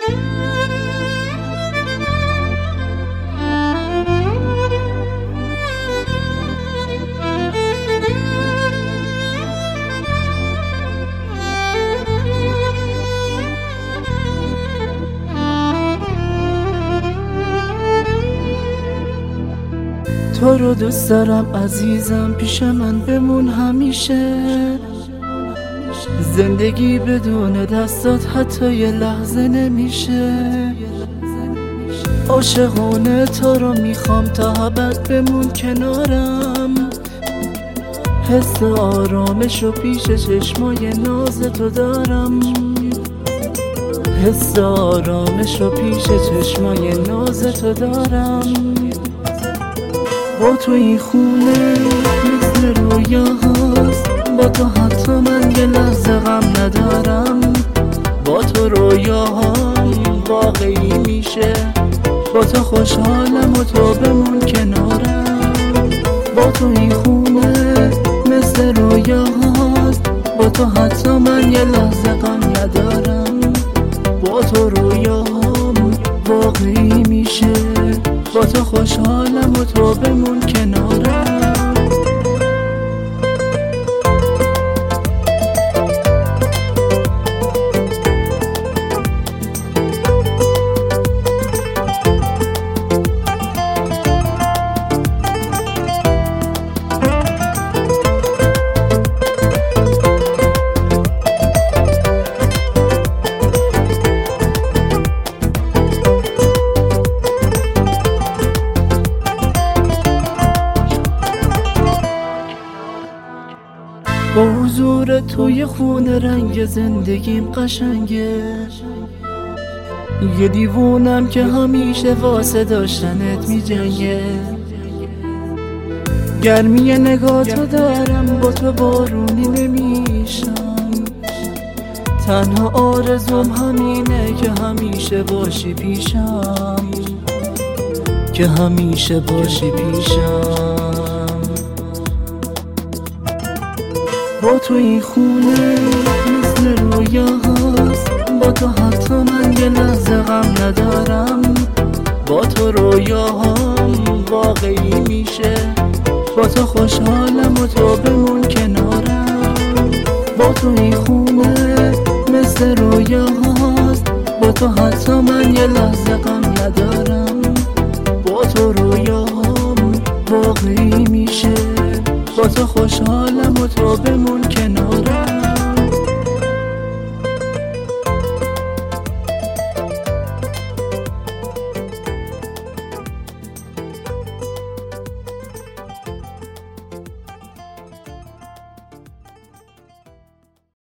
تو رو دوست دارم عزیزم، پیش من بمون همیشه. زندگی بدون دستات حتی یه لحظه نمیشه. عاشقانه تو رو میخوام تا ابد بمون کنارم. حس آرامش و پیش چشمای ناز تو دارم. حس آرامش و پیش چشمای ناز تو دارم. با تو این خونه مثل رویاهاست، با تو حتی من یه لحظه غم ندارم. با تو رویاهام واقعی میشه، با تو خوشحالم و تو بمون کنارم. با تو این خونه مثل رویاهاست، با تو حتی من یه لحظه غم ندارم. با تو رویاهام واقعی میشه، با تو خوشحالم و تو بمون کنارم. با حضور توی خونه رنگ زندگیم قشنگه. یه دیوونم که همیشه واسه داشتنت میجنگه. گرمی نگاتو دارم، با تو بارونی نمیشم. تنها آرزوم همینه که همیشه باشی پیشم، که همیشه باشی پیشم. با تو این خونه مثل رویاهاست، با تو حتی من یه لحظه غم ندارم. با تو رویاهام واقعی میشه، با تو خوشحالم و تو بمون کنارم. با تو این خونه مثل رویاهاست، با تو حتی من یه لحظه غم ندارم. با تو رویاهام واقعی میشه، با تو خوشحالم و تو بمون